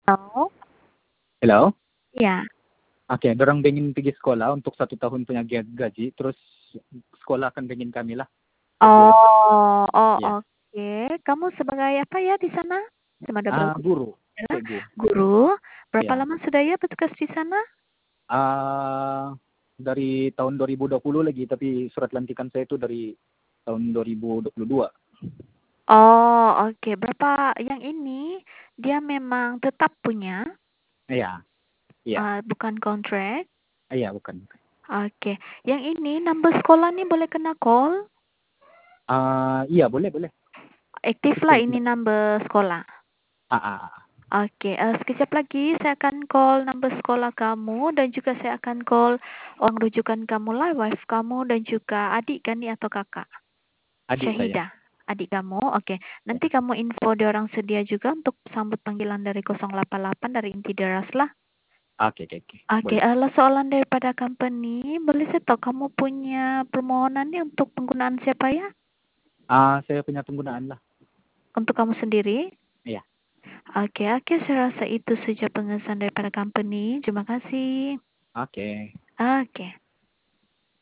Oh, Hello? iya. Oke, dorang pengen pergi sekolah untuk 1 tahun punya gaji, terus sekolah akan pengen kami lah. Berdua. Oh, oh, Ya. oke. Kamu sebagai apa ya di sana? Sama ada Guru, adalah cikgu. guru. Berapa Ya. lama sudah ya bertugas di sana? Dari tahun 2020 lagi, tapi surat lantikan saya itu dari tahun 2022. Oh, oke. Berapa yang ini dia memang tetap punya, Iya, iya, bukan kontrak. iya bukan. Oke. Yang ini nambah sekolah nih boleh kena call. Iya boleh boleh. Aktif lah ini Boleh. nambah sekolah. Ah, ah, ah. Oke, sekejap lagi saya akan call nomor sekolah kamu dan juga saya akan call uang rujukan kamu lah, wife kamu dan juga adik kan nih atau kakak? Adik saya. Syahidah, adik kamu. Oke, Ya. nanti kamu info di orang sedia juga untuk sambut panggilan dari 088 dari inti deras lah. Oke, oke, oke. Oke, Boleh. soalan daripada company, boleh saya tahu kamu punya permohonan nih untuk penggunaan siapa ya? Saya punya penggunaan lah. Untuk kamu sendiri? Iya. Oke, oke, saya rasa itu saja pengesahan daripada company. Terima kasih. Oke. Oke.